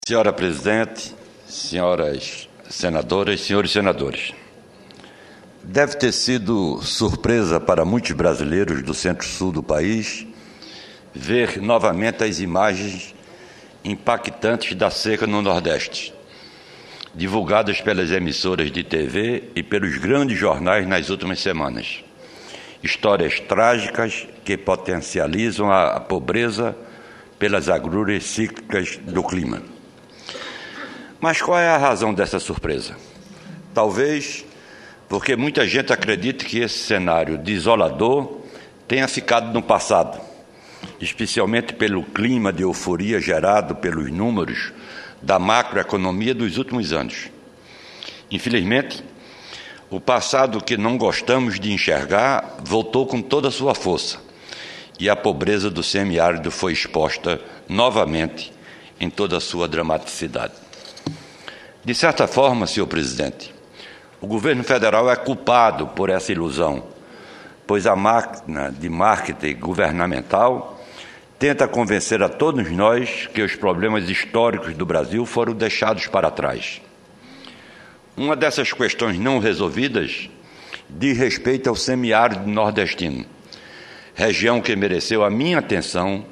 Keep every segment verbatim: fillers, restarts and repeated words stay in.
Senhora Presidente, senhoras senadoras, senhores senadores, deve ter sido surpresa para muitos brasileiros do centro-sul do país ver novamente as imagens impactantes da seca no Nordeste, divulgadas pelas emissoras de T V e pelos grandes jornais nas últimas semanas. Histórias trágicas que potencializam a pobreza pelas agruras cíclicas do clima. Mas qual é a razão dessa surpresa? Talvez porque muita gente acredita que esse cenário desolador tenha ficado no passado, especialmente pelo clima de euforia gerado pelos números da macroeconomia dos últimos anos. Infelizmente, o passado que não gostamos de enxergar voltou com toda a sua força e a pobreza do semiárido foi exposta novamente em toda a sua dramaticidade. De certa forma, senhor presidente, o governo federal é culpado por essa ilusão, pois a máquina de marketing governamental tenta convencer a todos nós que os problemas históricos do Brasil foram deixados para trás. Uma dessas questões não resolvidas diz respeito ao semiárido nordestino, região que mereceu a minha atenção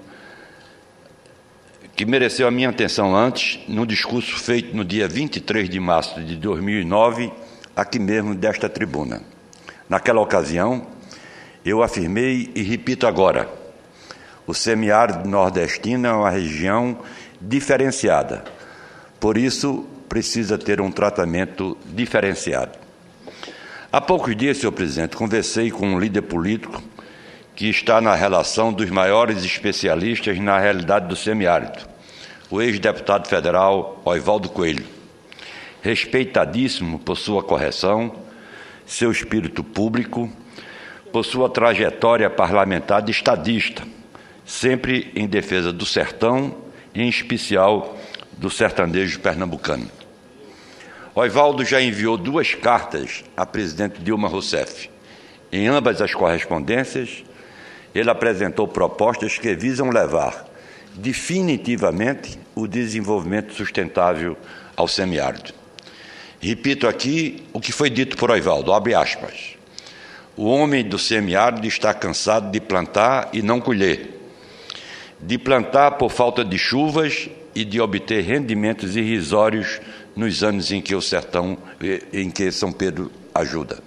que mereceu a minha atenção antes, no discurso feito no dia vinte e três de março de dois mil e nove, aqui mesmo desta tribuna. Naquela ocasião, eu afirmei e repito agora: o semiárido nordestino é uma região diferenciada, por isso precisa ter um tratamento diferenciado. Há poucos dias, senhor presidente, conversei com um líder político que está na relação dos maiores especialistas na realidade do semiárido, o ex-deputado federal Oivaldo Coelho, respeitadíssimo por sua correção, seu espírito público, por sua trajetória parlamentar de estadista, sempre em defesa do sertão, e em especial do sertanejo pernambucano. Oivaldo já enviou duas cartas à presidente Dilma Rousseff. Em ambas as correspondências, ele apresentou propostas que visam levar definitivamente o desenvolvimento sustentável ao semiárido. Repito aqui o que foi dito por Oivaldo, abre aspas: o homem do semiárido está cansado de plantar e não colher, de plantar por falta de chuvas e de obter rendimentos irrisórios nos anos em que o sertão, em que São Pedro ajuda.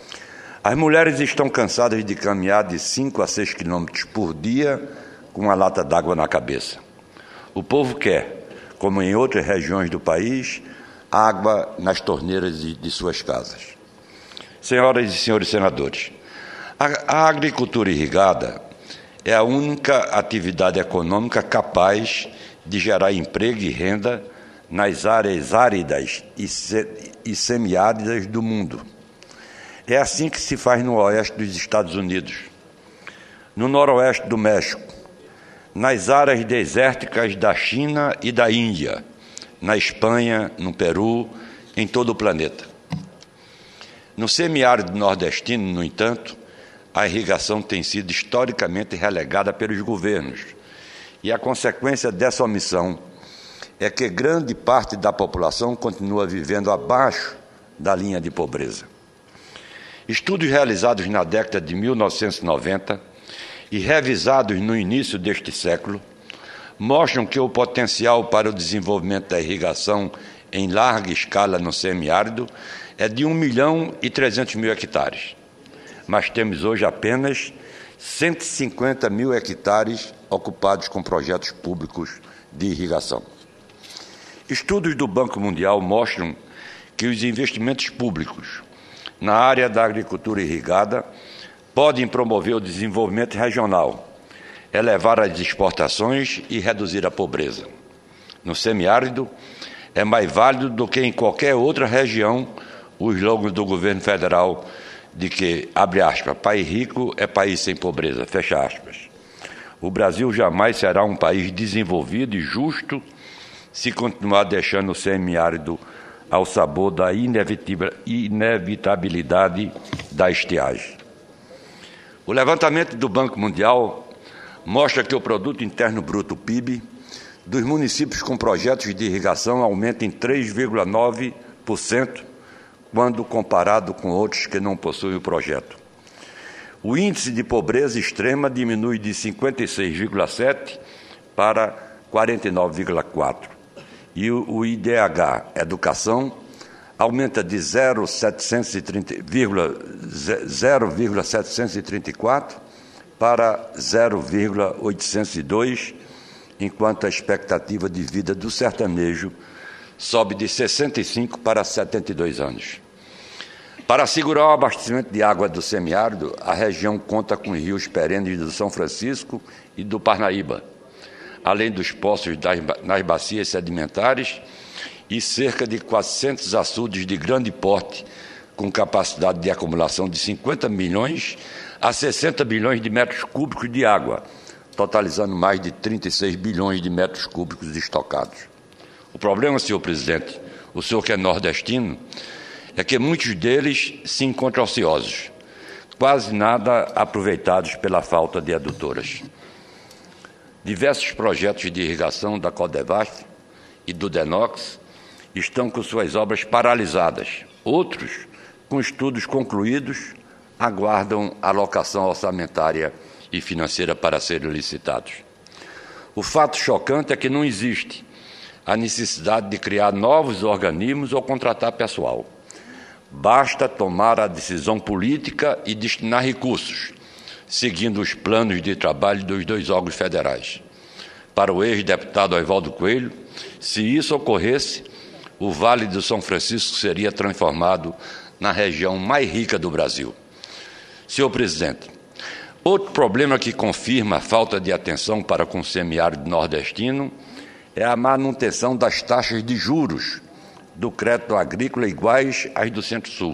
As mulheres estão cansadas de caminhar de cinco a seis quilômetros por dia com uma lata d'água na cabeça. O povo quer, como em outras regiões do país, água nas torneiras de, de suas casas. Senhoras e senhores senadores, a, a agricultura irrigada é a única atividade econômica capaz de gerar emprego e renda nas áreas áridas e, se, e semiáridas do mundo. É assim que se faz no oeste dos Estados Unidos, no noroeste do México, nas áreas desérticas da China e da Índia, na Espanha, no Peru, em todo o planeta. No semiárido nordestino, no entanto, a irrigação tem sido historicamente relegada pelos governos, e a consequência dessa omissão é que grande parte da população continua vivendo abaixo da linha de pobreza. Estudos realizados na década de mil novecentos e noventa e revisados no início deste século mostram que o potencial para o desenvolvimento da irrigação em larga escala no semiárido é de um milhão e trezentos mil hectares, mas temos hoje apenas cento e cinquenta mil hectares ocupados com projetos públicos de irrigação. Estudos do Banco Mundial mostram que os investimentos públicos na área da agricultura irrigada podem promover o desenvolvimento regional, elevar as exportações e reduzir a pobreza. No semiárido, é mais válido do que em qualquer outra região o slogan do governo federal de que, abre aspas, país rico é país sem pobreza, fecha aspas. O Brasil jamais será um país desenvolvido e justo se continuar deixando o semiárido ao sabor da inevitabilidade da estiagem. O levantamento do Banco Mundial mostra que o Produto Interno Bruto, P I B, dos municípios com projetos de irrigação aumenta em três vírgula nove por cento quando comparado com outros que não possuem o projeto. O índice de pobreza extrema diminui de cinquenta e seis vírgula sete para quarenta e nove vírgula quatro. E o I D H Educação aumenta de zero vírgula setecentos e trinta e quatro para zero vírgula oitocentos e dois, enquanto a expectativa de vida do sertanejo sobe de sessenta e cinco para setenta e dois anos. Para assegurar o abastecimento de água do semiárido, a região conta com os rios perenes do São Francisco e do Parnaíba, além dos poços das, nas bacias sedimentares e cerca de quatrocentos açudes de grande porte, com capacidade de acumulação de cinquenta milhões a sessenta bilhões de metros cúbicos de água, totalizando mais de trinta e seis bilhões de metros cúbicos estocados. O problema, senhor presidente, o senhor que é nordestino, é que muitos deles se encontram ociosos, quase nada aproveitados pela falta de adutoras. Diversos projetos de irrigação da Codevasf e do Denox estão com suas obras paralisadas. Outros, com estudos concluídos, aguardam alocação orçamentária e financeira para serem licitados. O fato chocante é que não existe a necessidade de criar novos organismos ou contratar pessoal. Basta tomar a decisão política e destinar recursos, seguindo os planos de trabalho dos dois órgãos federais. Para o ex-deputado Oswaldo Coelho, se isso ocorresse, o Vale do São Francisco seria transformado na região mais rica do Brasil. Senhor presidente, outro problema que confirma a falta de atenção para com o semiárido nordestino é a manutenção das taxas de juros do crédito agrícola iguais às do Centro-Sul.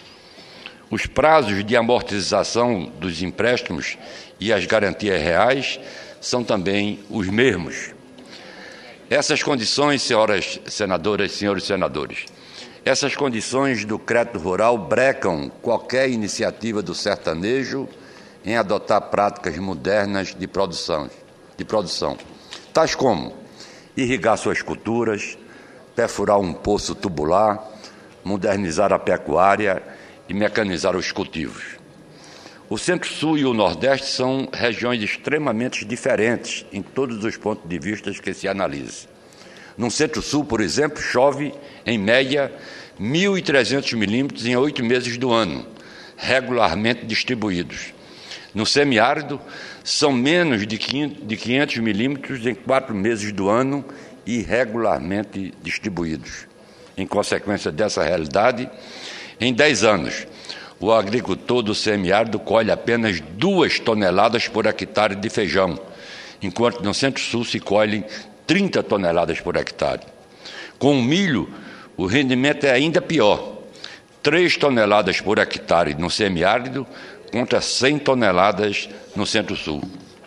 Os prazos de amortização dos empréstimos e as garantias reais são também os mesmos. Essas condições, senhoras senadoras e senhores senadores, essas condições do crédito rural brecam qualquer iniciativa do sertanejo em adotar práticas modernas de produção, de produção, tais como irrigar suas culturas, perfurar um poço tubular, modernizar a pecuária e mecanizar os cultivos. O Centro-Sul e o Nordeste são regiões extremamente diferentes em todos os pontos de vista que se analise. No Centro-Sul, por exemplo, chove, em média, mil e trezentos milímetros em oito meses do ano, regularmente distribuídos. No semiárido, são menos de quinhentos milímetros em quatro meses do ano, irregularmente distribuídos. Em consequência dessa realidade, em dez anos, o agricultor do semiárido colhe apenas duas toneladas por hectare de feijão, enquanto no Centro-Sul se colhem trinta toneladas por hectare. Com o milho, o rendimento é ainda pior, três toneladas por hectare no semiárido contra cem toneladas no Centro-Sul.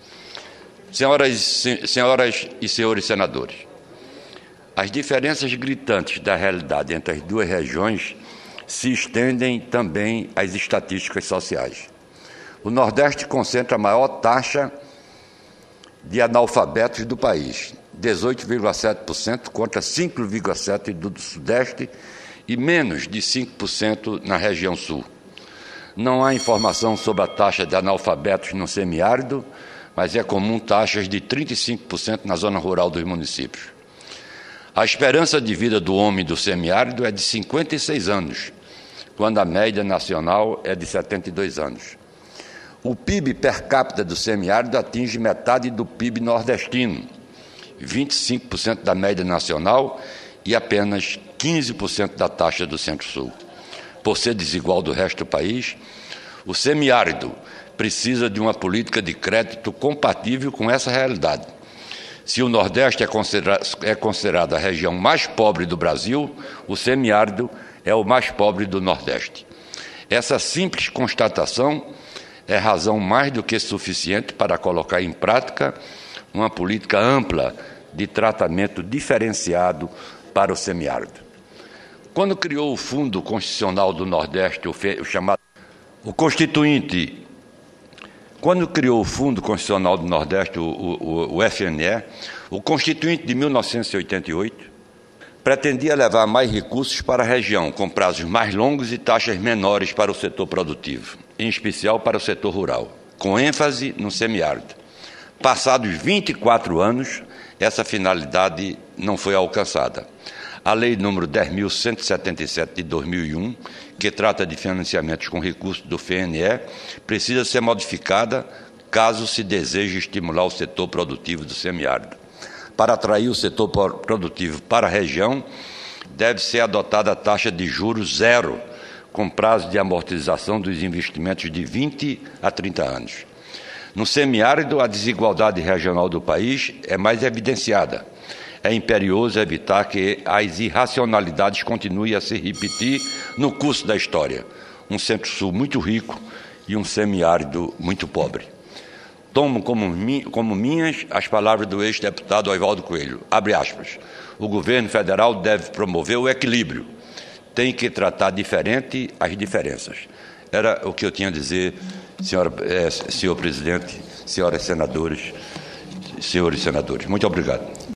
Senhoras, senhoras e senhores senadores, as diferenças gritantes da realidade entre as duas regiões se estendem também às estatísticas sociais. O Nordeste concentra a maior taxa de analfabetos do país, dezoito vírgula sete por cento contra cinco vírgula sete por cento do Sudeste e menos de cinco por cento na região Sul. Não há informação sobre a taxa de analfabetos no semiárido, mas é comum taxas de trinta e cinco por cento na zona rural dos municípios. A esperança de vida do homem do semiárido é de cinquenta e seis anos, quando a média nacional é de setenta e dois anos. O P I B per capita do semiárido atinge metade do P I B nordestino, vinte e cinco por cento da média nacional e apenas quinze por cento da taxa do Centro-Sul. Por ser desigual do resto do país, o semiárido precisa de uma política de crédito compatível com essa realidade. Se o Nordeste é considerado, é considerado a região mais pobre do Brasil, o semiárido é o mais pobre do Nordeste. Essa simples constatação é razão mais do que suficiente para colocar em prática uma política ampla de tratamento diferenciado para o semiárido. Quando criou o Fundo Constitucional do Nordeste, o, fe, o chamado o Constituinte Quando criou o Fundo Constitucional do Nordeste, o, o, o F N E, o Constituinte de mil novecentos e oitenta e oito pretendia levar mais recursos para a região, com prazos mais longos e taxas menores para o setor produtivo, em especial para o setor rural, com ênfase no semiárido. Passados vinte e quatro anos, essa finalidade não foi alcançada. A Lei número dez mil cento e setenta e sete de dois mil e um, que trata de financiamentos com recursos do F N E, precisa ser modificada caso se deseje estimular o setor produtivo do semiárido. Para atrair o setor produtivo para a região, deve ser adotada a taxa de juros zero, com prazo de amortização dos investimentos de vinte a trinta anos. No semiárido, a desigualdade regional do país é mais evidenciada. É imperioso evitar que as irracionalidades continuem a se repetir no curso da história. Um centro-sul muito rico e um semiárido muito pobre. Tomo como, como minhas as palavras do ex-deputado Oswaldo Coelho. Abre aspas. O governo federal deve promover o equilíbrio. Tem que tratar diferente as diferenças. Era o que eu tinha a dizer, senhora, eh, senhor presidente, senhoras senadoras, senhores senadores. Muito obrigado.